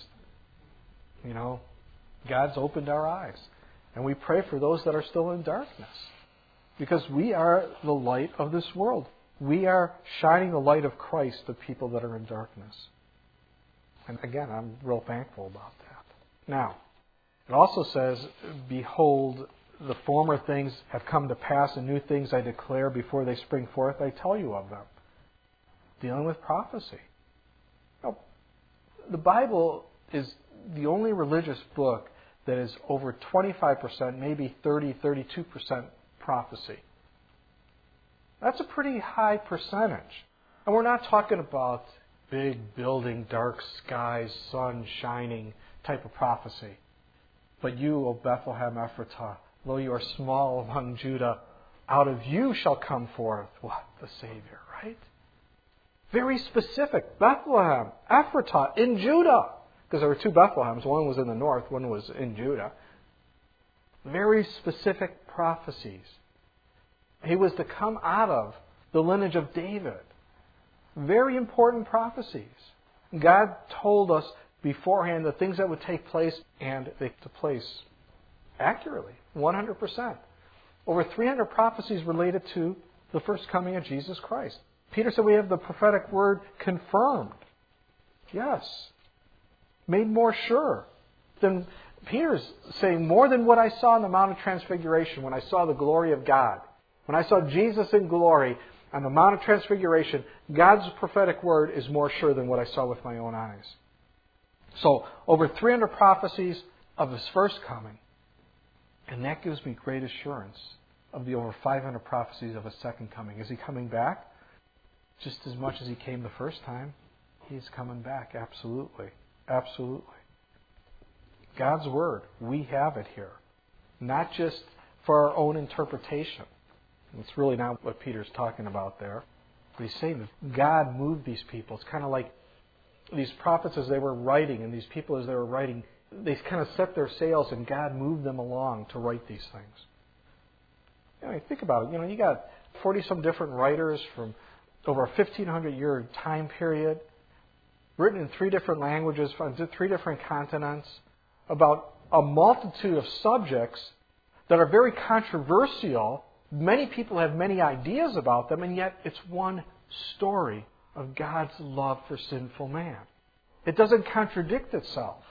You know, God's opened our eyes. And we pray for those that are still in darkness. Because we are the light of this world. We are shining the light of Christ to people that are in darkness. And again, I'm real thankful about that. Now, it also says, behold, the former things have come to pass, and new things I declare before they spring forth, I tell you of them. Dealing with prophecy. Now, the Bible is the only religious book that is over twenty-five percent, maybe thirty, thirty-two percent prophecy. That's a pretty high percentage. And we're not talking about big building, dark skies, sun shining type of prophecy. But you, O Bethlehem Ephratah, though you are small among Judah, out of you shall come forth, what? The Savior, right? Very specific. Bethlehem, Ephratah, in Judah. Because there were two Bethlehems. One was in the north, one was in Judah. Very specific prophecies. He was to come out of the lineage of David. Very important prophecies. God told us beforehand the things that would take place, and they took place accurately, one hundred percent. Over three hundred prophecies related to the first coming of Jesus Christ. Peter said we have the prophetic word confirmed. Yes. Made more sure. Then Peter's saying more than what I saw on the Mount of Transfiguration when I saw the glory of God. When I saw Jesus in glory on the Mount of Transfiguration, God's prophetic word is more sure than what I saw with my own eyes. So, over three hundred prophecies of His first coming. And that gives me great assurance of the over five hundred prophecies of His second coming. Is He coming back? Just as much as He came the first time, He's coming back. Absolutely. Absolutely. God's Word, we have it here. Not just for our own interpretation. It's really not what Peter's talking about there. But he's saying that God moved these people. It's kind of like these prophets as they were writing, and these people as they were writing, they kind of set their sails and God moved them along to write these things. You know, think about it. You know, you got forty-some different writers from over a fifteen hundred year time period, written in three different languages, from three different continents, about a multitude of subjects that are very controversial. Many people have many ideas about them, and yet it's one story of God's love for sinful man. It doesn't contradict itself.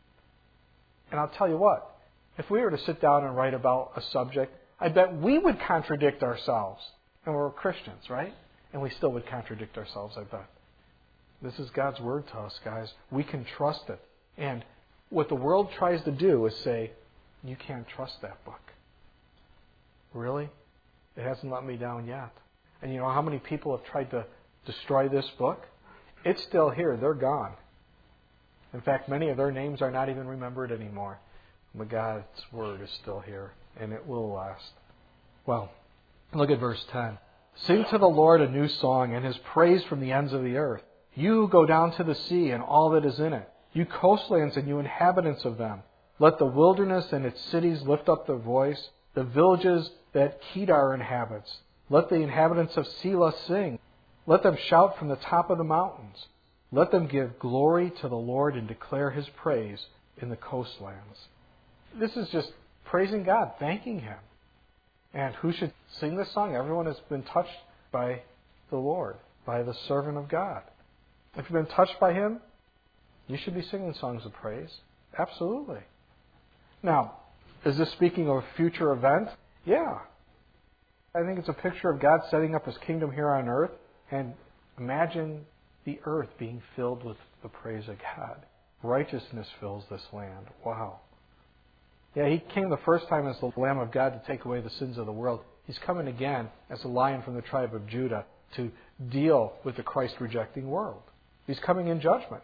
And I'll tell you what, if we were to sit down and write about a subject, I bet we would contradict ourselves. And we're Christians, right? And we still would contradict ourselves, I bet. This is God's Word to us, guys. We can trust it. And what the world tries to do is say, you can't trust that book. Really? It hasn't let me down yet. And you know how many people have tried to destroy this book? It's still here. They're gone. In fact, many of their names are not even remembered anymore. But God's Word is still here, and it will last. Well, look at verse ten. Sing to the Lord a new song, and His praise from the ends of the earth. You who go down to the sea and all that is in it. You coastlands and you inhabitants of them. Let the wilderness and its cities lift up their voice. The villages that Kedar inhabits. Let the inhabitants of Selah sing. Let them shout from the top of the mountains. Let them give glory to the Lord and declare His praise in the coastlands. This is just praising God, thanking Him. And who should sing this song? Everyone has been touched by the Lord, by the servant of God. If you've been touched by Him, you should be singing songs of praise. Absolutely. Now, is this speaking of a future event? Yeah. I think it's a picture of God setting up His kingdom here on earth. And imagine the earth being filled with the praise of God. Righteousness fills this land. Wow. Yeah, He came the first time as the Lamb of God to take away the sins of the world. He's coming again as a Lion from the tribe of Judah to deal with the Christ-rejecting world. He's coming in judgment.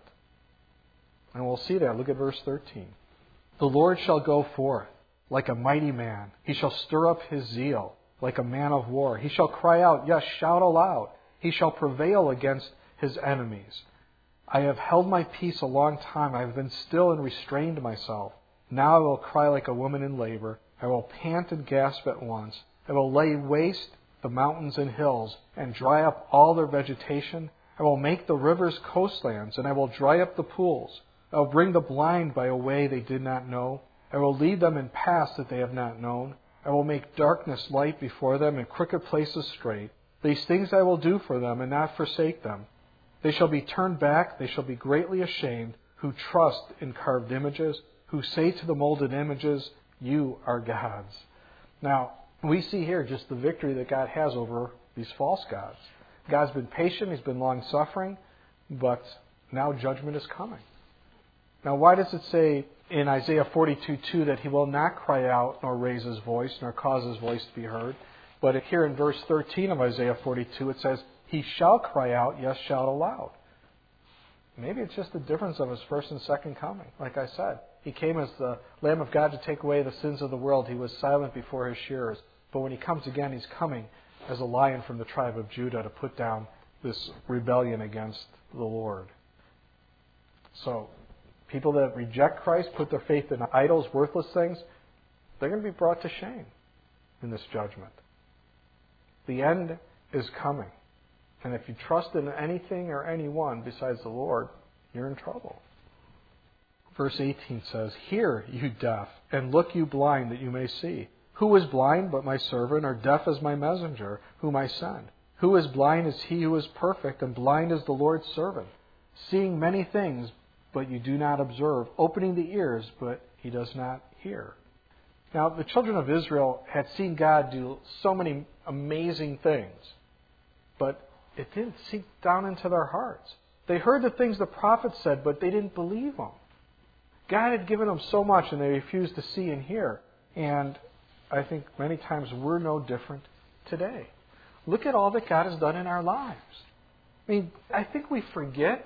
And we'll see that. Look at verse thirteen. The Lord shall go forth like a mighty man. He shall stir up His zeal like a man of war. He shall cry out, yes, shout aloud. He shall prevail against His enemies. I have held my peace a long time. I have been still and restrained myself. Now I will cry like a woman in labor. I will pant and gasp at once. I will lay waste the mountains and hills and dry up all their vegetation. I will make the rivers coastlands, and I will dry up the pools. I will bring the blind by a way they did not know. I will lead them in paths that they have not known. I will make darkness light before them and crooked places straight. These things I will do for them and not forsake them. They shall be turned back. They shall be greatly ashamed who trust in carved images, who say to the molded images, you are gods. Now, we see here just the victory that God has over these false gods. God's been patient. He's been long-suffering. But now judgment is coming. Now, why does it say in Isaiah forty-two two that He will not cry out nor raise His voice nor cause His voice to be heard? But here in verse thirteen of Isaiah forty-two it says, He shall cry out, yes, shout aloud. Maybe it's just the difference of His first and second coming. Like I said, He came as the Lamb of God to take away the sins of the world. He was silent before His shearers. But when He comes again, He's coming as a Lion from the tribe of Judah to put down this rebellion against the Lord. So, people that reject Christ, put their faith in idols, worthless things, they're going to be brought to shame in this judgment. The end is coming. And if you trust in anything or anyone besides the Lord, you're in trouble. Verse eighteen says, Hear, you deaf, and look, you blind, that you may see. Who is blind but my servant, or deaf as my messenger, whom I send? Who is blind as he who is perfect, and blind as the Lord's servant, seeing many things, but you do not observe, opening the ears, but He does not hear. Now, the children of Israel had seen God do so many amazing things, but it didn't sink down into their hearts. They heard the things the prophets said, but they didn't believe them. God had given them so much, and they refused to see and hear. And I think many times we're no different today. Look at all that God has done in our lives. I mean, I think we forget.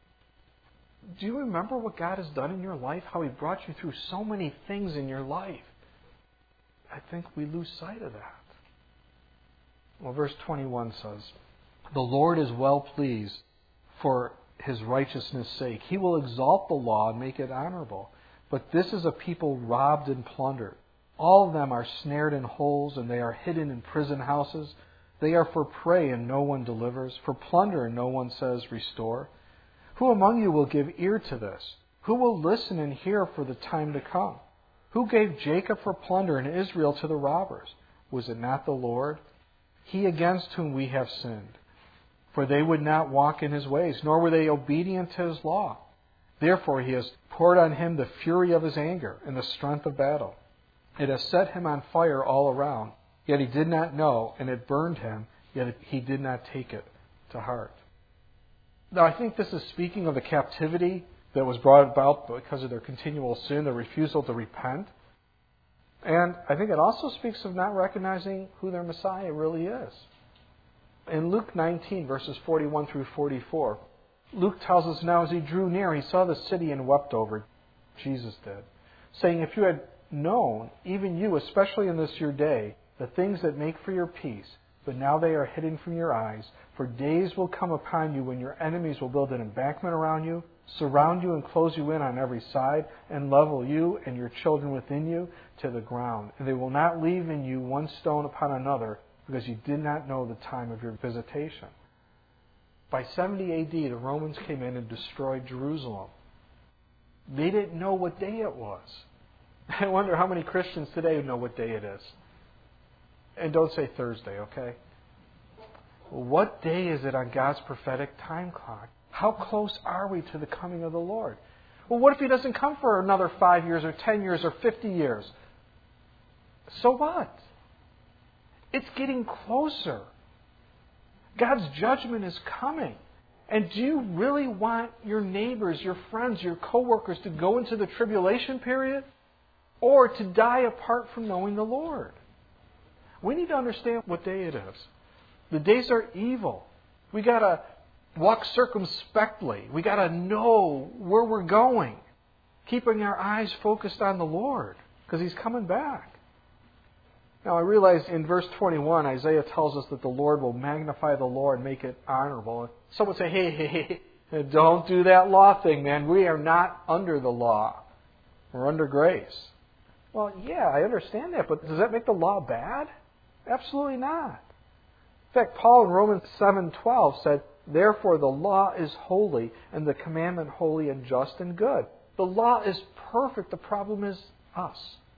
Do you remember what God has done in your life? How He brought you through so many things in your life? I think we lose sight of that. Well, verse twenty-one says, The Lord is well pleased for His righteousness' sake. He will exalt the law and make it honorable. But this is a people robbed and plundered. All of them are snared in holes, and they are hidden in prison houses. They are for prey, and no one delivers. For plunder, and no one says, Restore. Who among you will give ear to this? Who will listen and hear for the time to come? Who gave Jacob for plunder and Israel to the robbers? Was it not the Lord? He against whom we have sinned. For they would not walk in His ways, nor were they obedient to His law. Therefore He has poured on him the fury of His anger and the strength of battle. It has set him on fire all around, yet he did not know, and it burned him, yet he did not take it to heart. Now, I think this is speaking of the captivity that was brought about because of their continual sin, their refusal to repent. And I think it also speaks of not recognizing who their Messiah really is. In Luke nineteen, verses forty-one through forty-four, Luke tells us, Now as He drew near, He saw the city and wept over it. Jesus did, saying, If you had known, even you, especially in this your day, the things that make for your peace, but now they are hidden from your eyes. For days will come upon you when your enemies will build an embankment around you, surround you and close you in on every side, and level you and your children within you to the ground. And they will not leave in you one stone upon another, because you did not know the time of your visitation. By seventy A D, the Romans came in and destroyed Jerusalem. They didn't know what day it was. I wonder how many Christians today know what day it is. And don't say Thursday, okay? What day is it on God's prophetic time clock? How close are we to the coming of the Lord? Well, what if He doesn't come for another five years or ten years or fifty years? So what? It's getting closer. God's judgment is coming. And do you really want your neighbors, your friends, your coworkers to go into the tribulation period? Or to die apart from knowing the Lord? We need to understand what day it is. The days are evil. We got to walk circumspectly. We got to know where we're going. Keeping our eyes focused on the Lord. Because He's coming back. Now I realize in verse twenty-one, Isaiah tells us that the Lord will magnify the law and make it honorable. Some would say, hey, hey, hey, don't do that law thing, man. We are not under the law. We're under grace. Well, yeah, I understand that, but does that make the law bad? Absolutely not. In fact, Paul in Romans seven twelve said, therefore the law is holy, and the commandment holy and just and good. The law is perfect. The problem is us.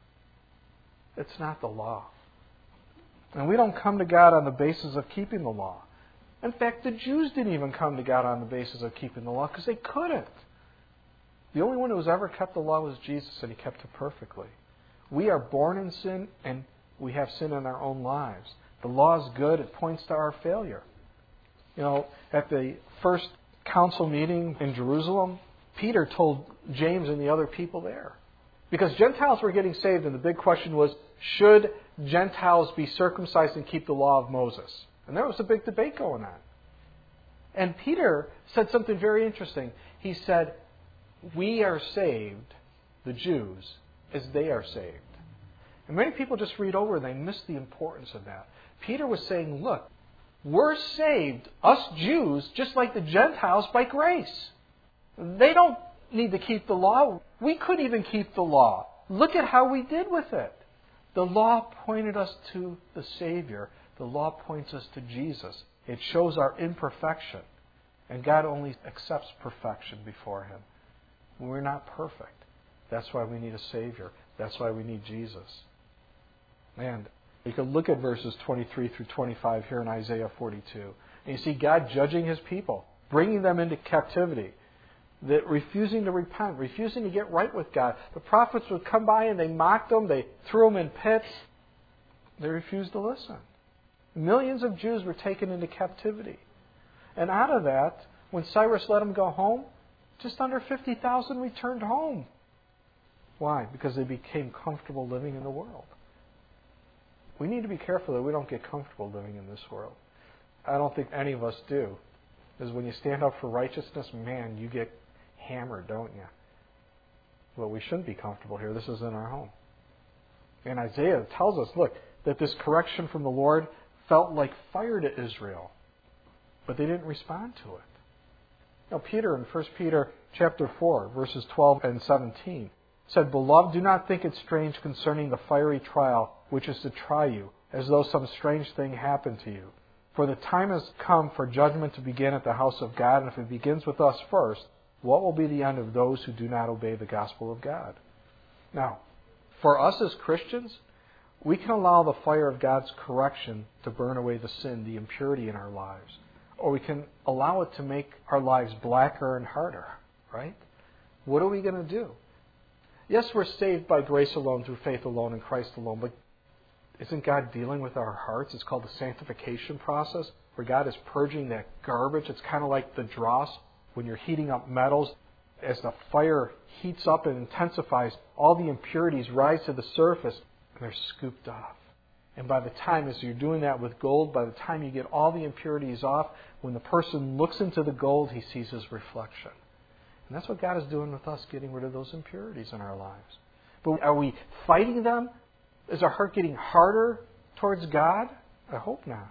It's not the law. And we don't come to God on the basis of keeping the law. In fact, the Jews didn't even come to God on the basis of keeping the law because they couldn't. The only one who has ever kept the law was Jesus, and He kept it perfectly. We are born in sin, and we have sin in our own lives. The law is good. It points to our failure. You know, at the first council meeting in Jerusalem, Peter told James and the other people there. Because Gentiles were getting saved, and the big question was, should Gentiles be circumcised and keep the law of Moses? And there was a big debate going on. And Peter said something very interesting. He said, we are saved, the Jews, as they are saved. And many people just read over and they miss the importance of that. Peter was saying, look, we're saved, us Jews, just like the Gentiles, by grace. They don't need to keep the law. We couldn't even keep the law. Look at how we did with it. The law pointed us to the Savior. The law points us to Jesus. It shows our imperfection. And God only accepts perfection before Him. We're not perfect. That's why we need a Savior. That's why we need Jesus. And you can look at verses twenty-three through twenty-five here in Isaiah forty-two. And you see God judging His people, bringing them into captivity, that refusing to repent, refusing to get right with God. The prophets would come by and they mocked them, they threw them in pits. They refused to listen. Millions of Jews were taken into captivity. And out of that, when Cyrus let them go home, just under fifty thousand returned home. Why? Because they became comfortable living in the world. We need to be careful that we don't get comfortable living in this world. I don't think any of us do. Because when you stand up for righteousness, man, you get hammered, don't you? Well, we shouldn't be comfortable here. This is in our home. And Isaiah tells us, look, that this correction from the Lord felt like fire to Israel. But they didn't respond to it. Now, Peter in First Peter chapter four, verses twelve and seventeen, said, beloved, do not think it strange concerning the fiery trial which is to try you, as though some strange thing happened to you. For the time has come for judgment to begin at the house of God, and if it begins with us first, what will be the end of those who do not obey the gospel of God? Now, for us as Christians, we can allow the fire of God's correction to burn away the sin, the impurity in our lives. Or we can allow it to make our lives blacker and harder, right? What are we going to do? Yes, we're saved by grace alone, through faith alone, in Christ alone, but isn't God dealing with our hearts? It's called the sanctification process, where God is purging that garbage. It's kind of like the dross when you're heating up metals. As the fire heats up and intensifies, all the impurities rise to the surface and they're scooped off. And by the time, as you're doing that with gold, by the time you get all the impurities off, when the person looks into the gold, he sees his reflection. And that's what God is doing with us, getting rid of those impurities in our lives. But are we fighting them? Is our heart getting harder towards God? I hope not.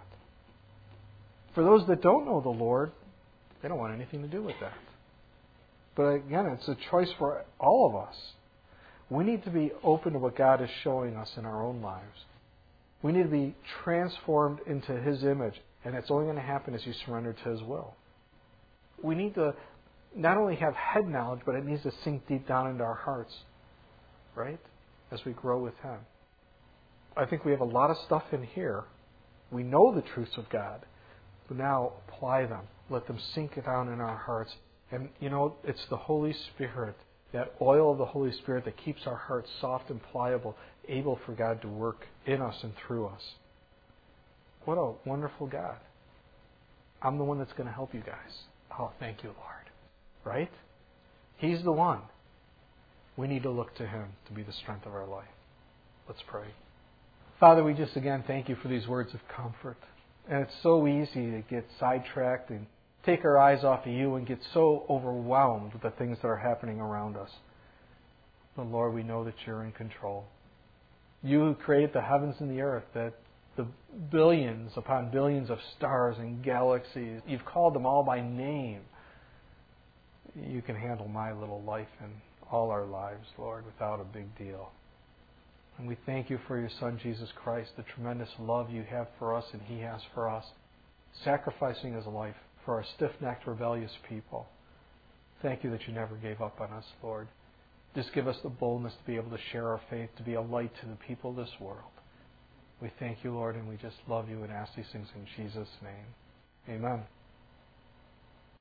For those that don't know the Lord, they don't want anything to do with that. But again, it's a choice for all of us. We need to be open to what God is showing us in our own lives. We need to be transformed into His image, and it's only going to happen as you surrender to His will. We need to not only have head knowledge, but it needs to sink deep down into our hearts, right? As we grow with Him. I think we have a lot of stuff in here. We know the truths of God. But now apply them. Let them sink down in our hearts. And, you know, it's the Holy Spirit, that oil of the Holy Spirit that keeps our hearts soft and pliable, able for God to work in us and through us. What a wonderful God. I'm the one that's going to help you guys. Oh, thank you, Lord. Right? He's the one. We need to look to Him to be the strength of our life. Let's pray. Father, we just again thank you for these words of comfort. And it's so easy to get sidetracked and take our eyes off of you and get so overwhelmed with the things that are happening around us. But Lord, we know that you're in control. You who created the heavens and the earth, that the billions upon billions of stars and galaxies, you've called them all by name. You can handle my little life and all our lives, Lord, without a big deal. And we thank you for your Son, Jesus Christ, the tremendous love you have for us and He has for us, sacrificing His life for our stiff-necked, rebellious people. Thank you that you never gave up on us, Lord. Just give us the boldness to be able to share our faith, to be a light to the people of this world. We thank you, Lord, and we just love you and ask these things in Jesus' name. Amen.